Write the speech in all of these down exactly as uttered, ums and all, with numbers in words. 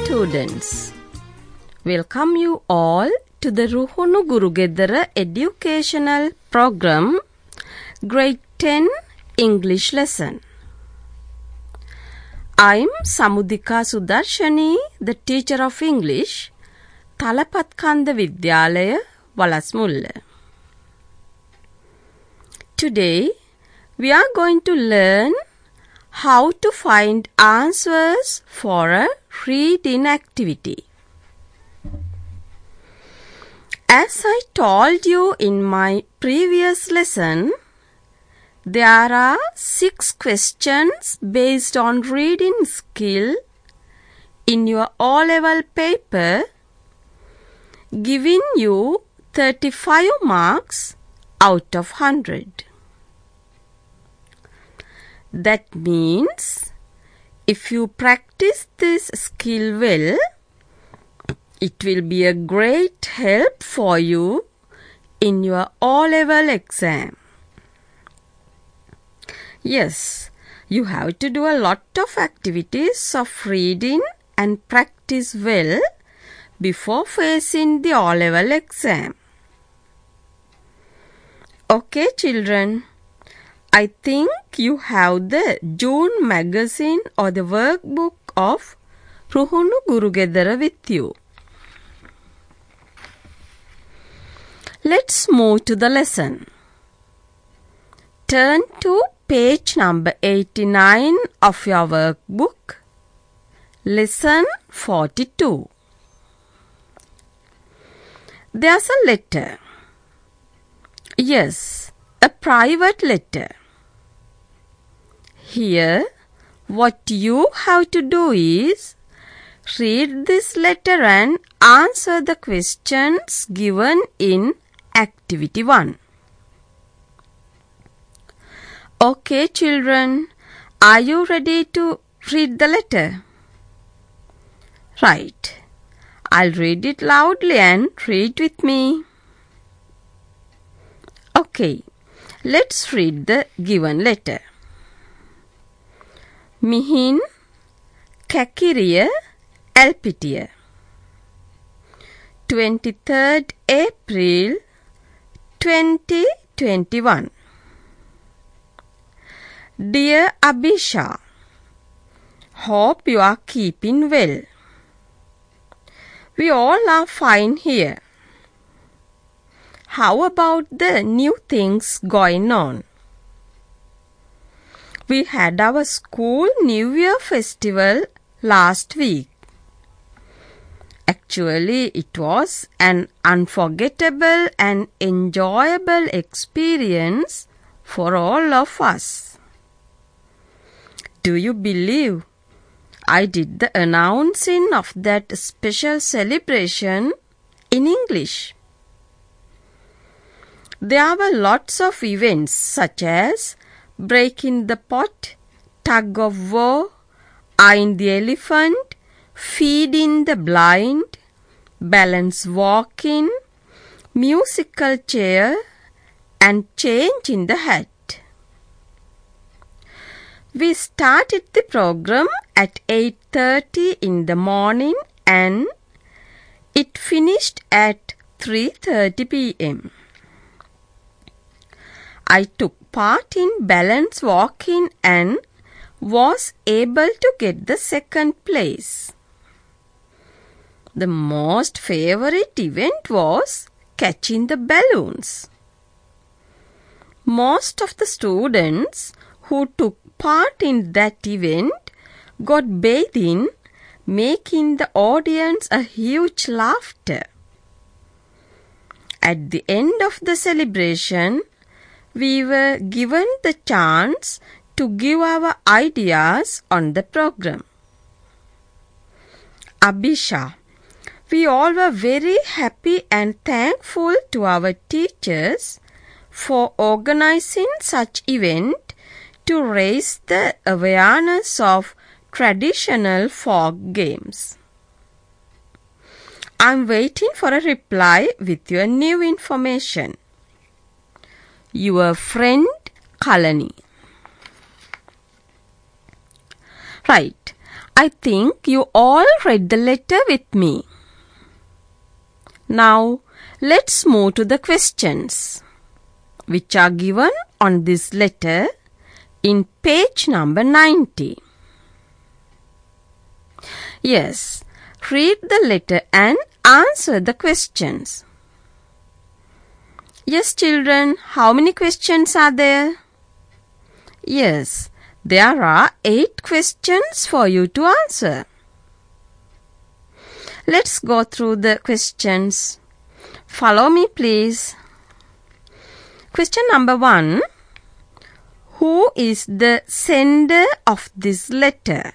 students. Welcome you all to the Ruhunu Gurugedara educational program, grade ten English lesson. I'm Samudika Sudarshani, the teacher of English, Thalapathkanda Vidyalaya, Walasmulla. Today, we are going to learn how to find answers for a reading activity. As I told you in my previous lesson, there are six questions based on reading skill in your O-level paper, giving you thirty-five marks out of one hundred. That means if you practice this skill well, it will be a great help for you in your O-level exam. Yes, you have to do a lot of activities of reading and practice well before facing the O-level exam. Okay, children. I think you have the June magazine or the workbook of Ruhunu Gurugedara with you. Let's move to the lesson. Turn to page number eighty-nine of your workbook. Lesson forty-two. There's a letter. Yes, a private letter. Here, what you have to do is read this letter and answer the questions given in activity one. Okay, children, are you ready to read the letter? Right. I'll read it loudly and read with me. Okay, let's read the given letter. Mihin Kakiriya Elpitiya, twenty-third April twenty twenty-one. Dear Abisha, hope you are keeping well. We all are fine here. How about the new things going on? We had our school New Year festival last week. Actually, it was an unforgettable and enjoyable experience for all of us. Do you believe I did the announcing of that special celebration in English? There were lots of events such as breaking the pot, tug of war, eyeing the elephant, feeding the blind, balance walking, musical chair, and change in the hat. We started the program at eight thirty in the morning and it finished at three thirty p m I took part in balance walking and was able to get the second place. The most favorite event was catching the balloons. Most of the students who took part in that event got bathing, making the audience a huge laughter. At the end of the celebration, we were given the chance to give our ideas on the program. Abisha, we all were very happy and thankful to our teachers for organizing such event to raise the awareness of traditional folk games. I'm waiting for a reply with your new information. Your friend Kalani. Right. I think you all read the letter with me. Now, let's move to the questions, which are given on this letter in page number ninety. Yes, read the letter and answer the questions. Yes, children, how many questions are there? Yes, there are eight questions for you to answer. Let's go through the questions. Follow me, please. Question number one. Who is the sender of this letter?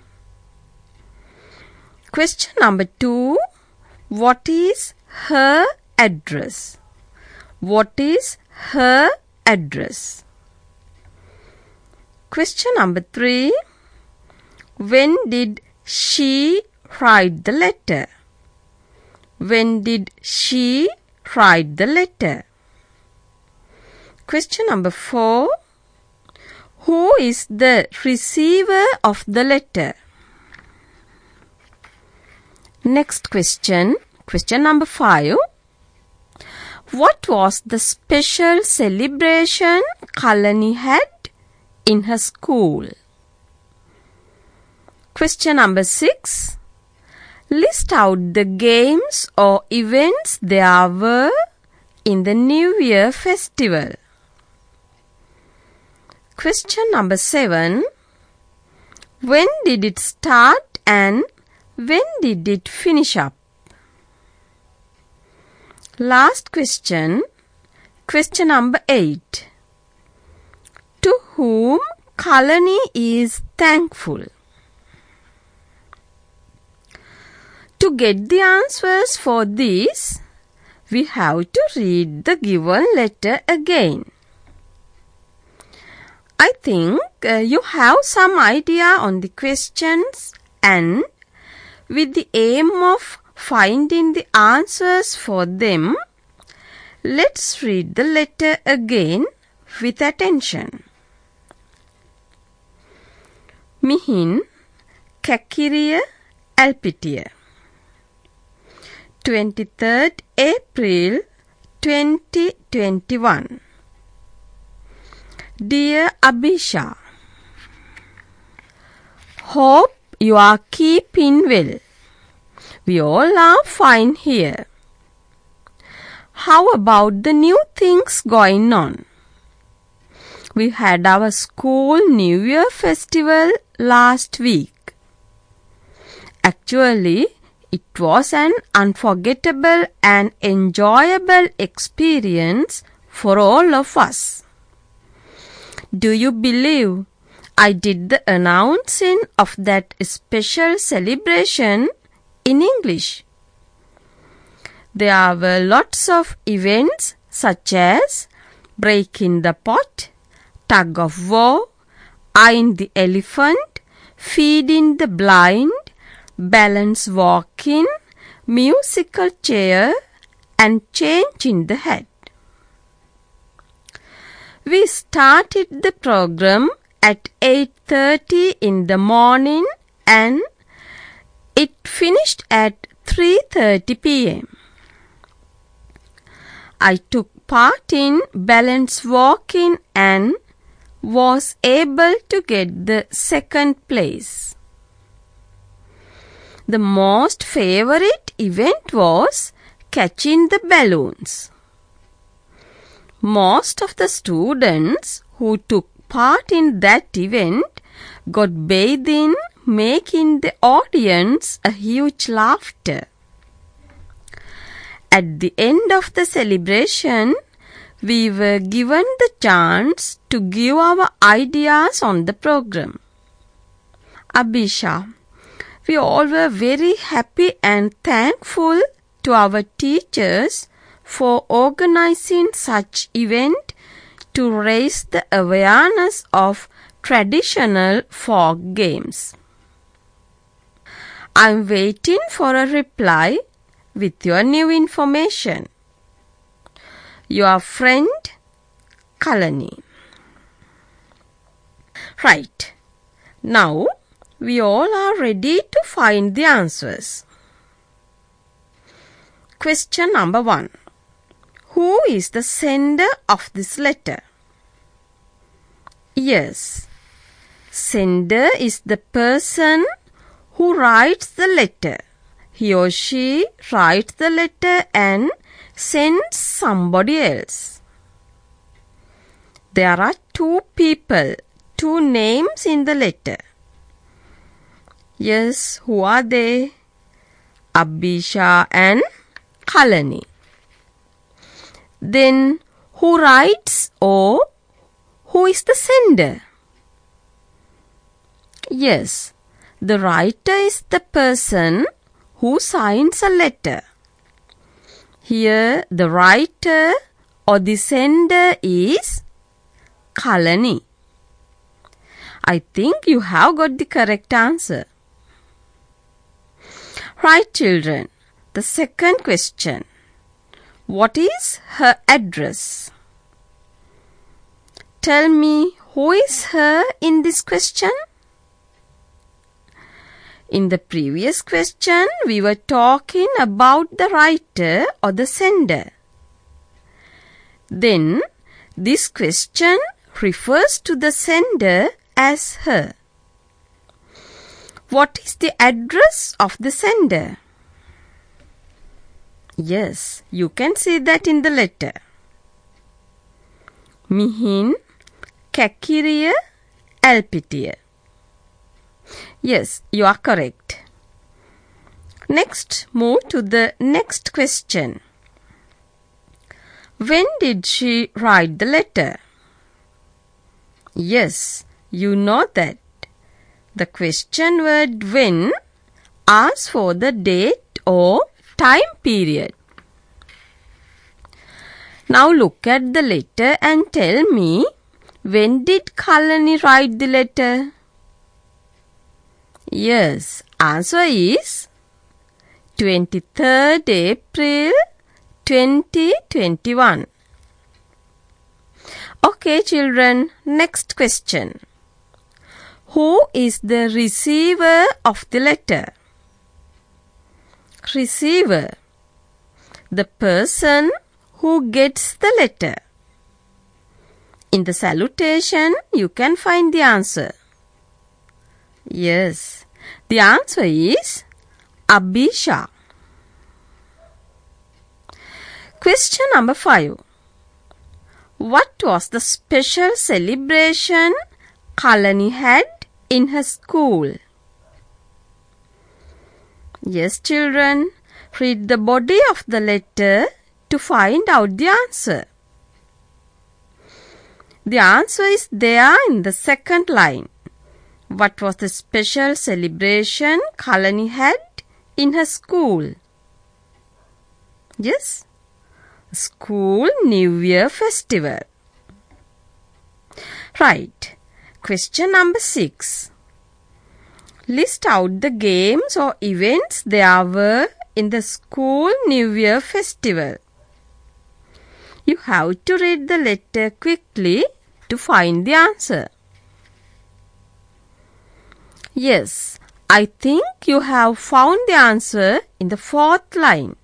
Question number two. What is her address? What is her address? Question number three. When did she write the letter? When did she write the letter? Question number four. Who is the receiver of the letter? Next question, question number five. What was the special celebration Kalani had in her school? Question number six. List out the games or events there were in the New Year festival. Question number seven. When did it start and when did it finish up? Last question, question number eight. To whom Kalani is thankful? To get the answers for these, we have to read the given letter again. I think uh, you have some idea on the questions, and with the aim of finding the answers for them, let's read the letter again with attention. Mihin Kakiriya Alpitiya, twenty-third April twenty twenty-one. Dear Abisha, hope you are keeping well. We all are fine here. How about the new things going on? We had our school New Year festival last week. Actually, it was an unforgettable and enjoyable experience for all of us. Do you believe I did the announcing of that special celebration in English? There were lots of events such as breaking the pot, tug of war, eyeing the elephant, feeding the blind, balance walking, musical chair, and changing the hat. We started the program at eight thirty in the morning and it finished at three thirty p m I took part in balance walking and was able to get the second place. The most favorite event was catching the balloons. Most of the students who took part in that event got bathed in making the audience a huge laughter. At the end of the celebration, we were given the chance to give our ideas on the program. Abisha, we all were very happy and thankful to our teachers for organizing such event to raise the awareness of traditional folk games. I am waiting for a reply with your new information. Your friend Kalani. Right. Now we all are ready to find the answers. Question number one. Who is the sender of this letter? Yes, sender is the person who writes the letter. He or she writes the letter and sends somebody else. There are two people, two names in the letter. Yes, who are they? Abisha and Kalani. Then who writes or who is the sender? Yes, the writer is the person who signs a letter. Here the writer or the sender is Kalani. I think you have got the correct answer. Right, children. The second question. What is her address? Tell me, who is her in this question? In the previous question, we were talking about the writer or the sender. Then, this question refers to the sender as her. What is the address of the sender? Yes, you can see that in the letter. Mihin Kakiriya Elpitiya. Yes, you are correct. Next, move to the next question. When did she write the letter? Yes, you know that. The question word when asks for the date or time period. Now look at the letter and tell me, when did Kalani write the letter? Yes, answer is twenty-third April twenty twenty-one. Okay, children, next question. Who is the receiver of the letter? Receiver. The person who gets the letter. In the salutation, you can find the answer. Yes, the answer is Abisha. Question number five. What was the special celebration Kalani had in her school? Yes, children, read the body of the letter to find out the answer. The answer is there in the second line. What was the special celebration Kalani had in her school? Yes, School New Year Festival. Right. Question number six. List out the games or events there were in the School New Year Festival. You have to read the letter quickly to find the answer. Yes, I think you have found the answer in the fourth line.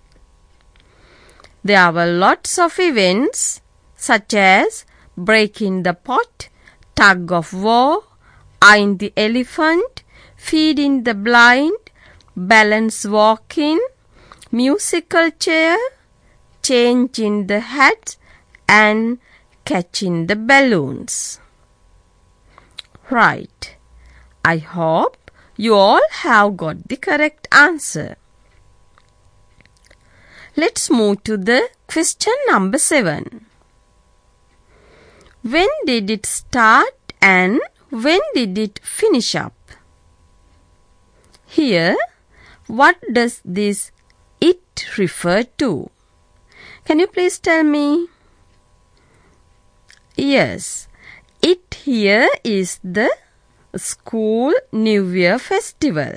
There were lots of events such as breaking the pot, tug of war, eyeing the elephant, feeding the blind, balance walking, musical chair, changing the hats, and catching the balloons. Right. I hope you all have got the correct answer. Let's move to the question number seven. When did it start and when did it finish up? Here, what does this it refer to? Can you please tell me? Yes, it here is the School New Year Festival.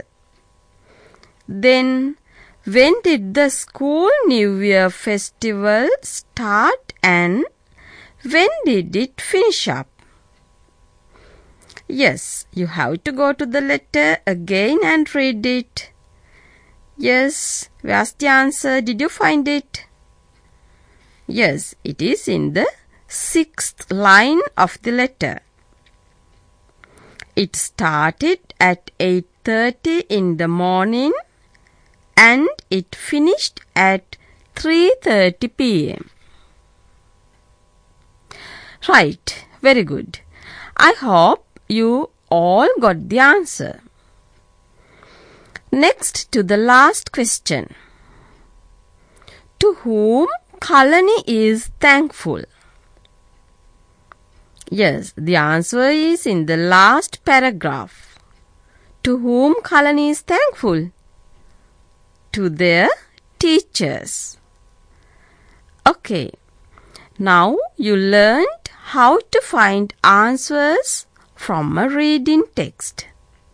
Then, when did the School New Year Festival start and when did it finish up? Yes, you have to go to the letter again and read it. Yes, where's the answer? Did you find it? Yes, it is in the sixth line of the letter. It started at eight thirty in the morning and it finished at three thirty p m Right, very good. I hope you all got the answer. Next to the last question. To whom Kalani is thankful? Yes, the answer is in the last paragraph. To whom Kalani is thankful? To their teachers. Okay, now you learned how to find answers from a reading text.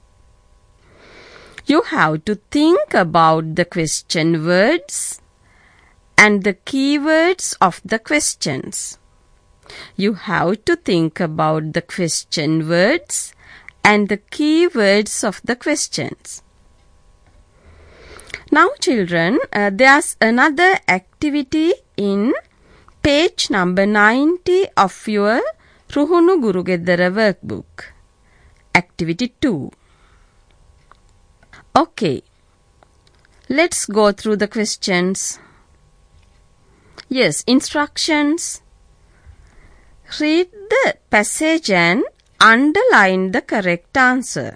You have to think about the question words and the keywords of the questions. You have to think about the question words and the keywords of the questions. Now children, uh, there's another activity in page number ninety of your Ruhunu Guru Gedara workbook. Activity two. Okay, let's go through the questions. Yes, instructions. Read the passage and underline the correct answer.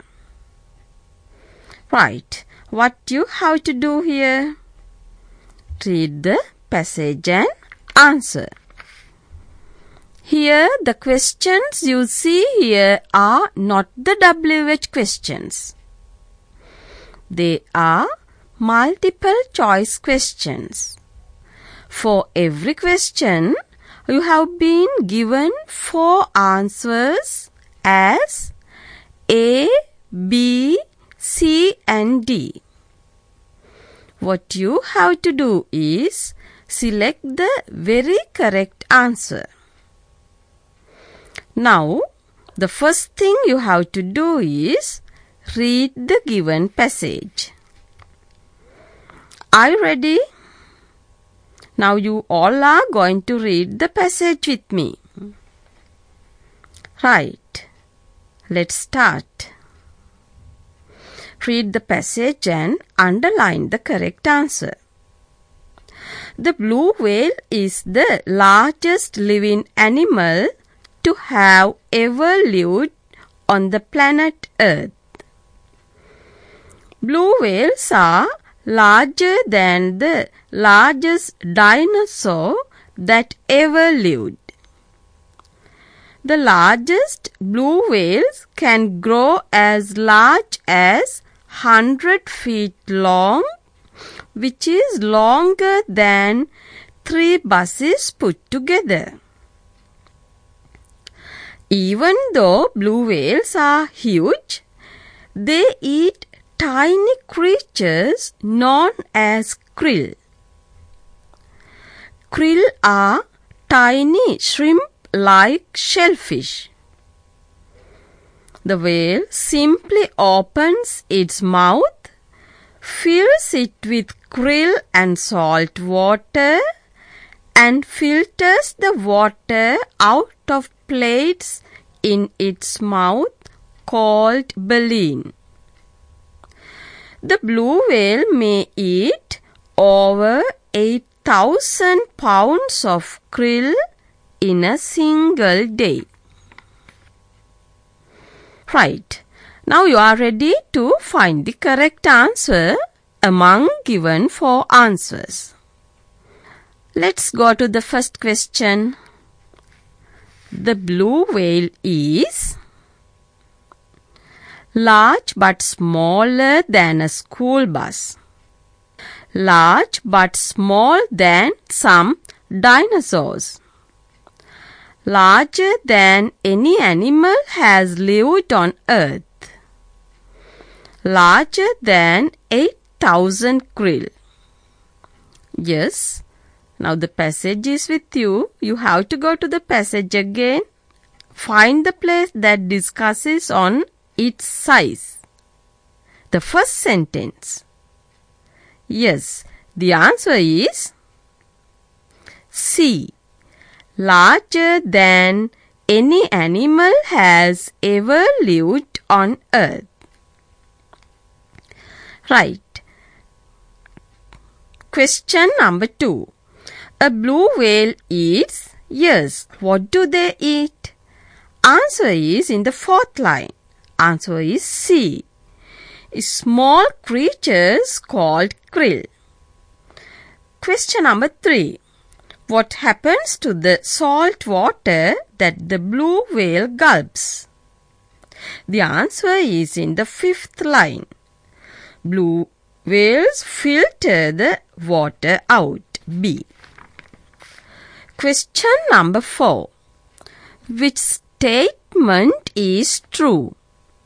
Right, what you have to do here? Read the passage and answer. Here, the questions you see here are not the W H questions. They are multiple choice questions. For every question, you have been given four answers as A, B, C and D. What you have to do is select the very correct answer. Now, the first thing you have to do is read the given passage. Are you ready? Now you all are going to read the passage with me. Right. Let's start. Read the passage and underline the correct answer. The blue whale is the largest living animal to have ever lived on the planet Earth. Blue whales are larger than the largest dinosaur that ever lived. The largest blue whales can grow as large as one hundred feet long, which is longer than three buses put together. Even though blue whales are huge, they eat tiny creatures known as krill. Krill are tiny shrimp-like shellfish. The whale simply opens its mouth, fills it with krill and salt water, and filters the water out of plates in its mouth called baleen. The blue whale may eat over eight thousand pounds of krill in a single day. Right. Now you are ready to find the correct answer among given four answers. Let's go to the first question. The blue whale is large but smaller than a school bus. Large but small than some dinosaurs. Larger than any animal has lived on Earth. Larger than eight thousand krill. Yes. Now the passage is with you. You have to go to the passage again. find the place that discusses on its size. The first sentence. Yes, the answer is C. Larger than any animal has ever lived on earth. Right. Question number two. A blue whale eats. Yes, what do they eat? Answer is in the fourth line. Answer is C. Small creatures called krill. Question number three. What happens to the salt water that the blue whale gulps? The answer is in the fifth line. Blue whales filter the water out. B. Question number four. Which statement is true?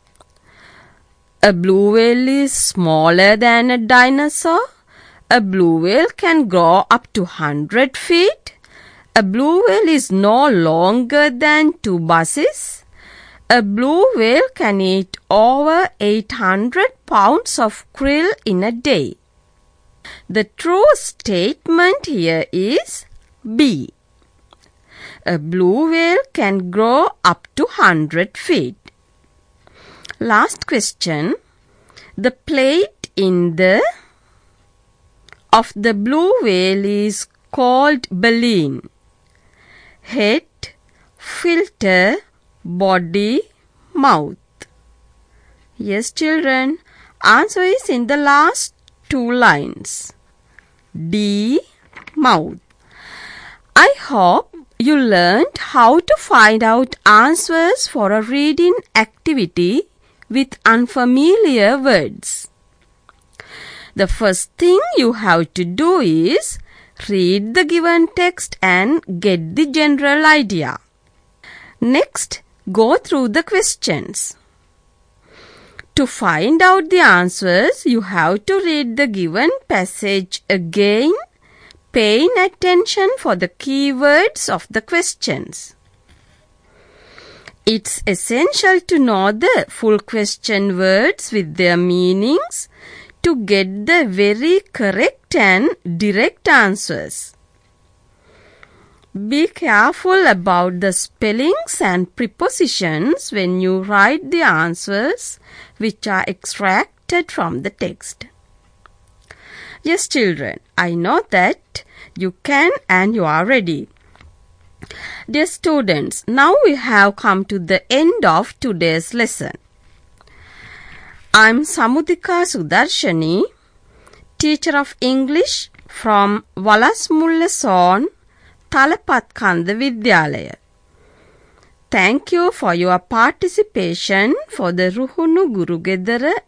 A blue whale is smaller than a dinosaur. A blue whale can grow up to one hundred feet. A blue whale is no longer than two buses. A blue whale can eat over eight hundred pounds of krill in a day. The true statement here is B. A blue whale can grow up to one hundred feet. Last question. The plate in the of the blue whale is called baleen. Head, filter, body, mouth. Yes, children. Answer is in the last two lines. D. Mouth. I hope you learned how to find out answers for a reading activity with unfamiliar words. The first thing you have to do is read the given text and get the general idea. Next, go through the questions. To find out the answers, you have to read the given passage again, paying attention for the keywords of the questions. It's essential to know the full question words with their meanings to get the very correct and direct answers. Be careful about the spellings and prepositions when you write the answers which are extracted from the text. Yes, children, I know that you can and you are ready. Dear students, now we have come to the end of today's lesson. I am Samudika Sudarshani, teacher of English from Walasmulla Zone, Thalapathkanda Vidyalaya. Thank you for your participation for the Ruhunu Guru Gedara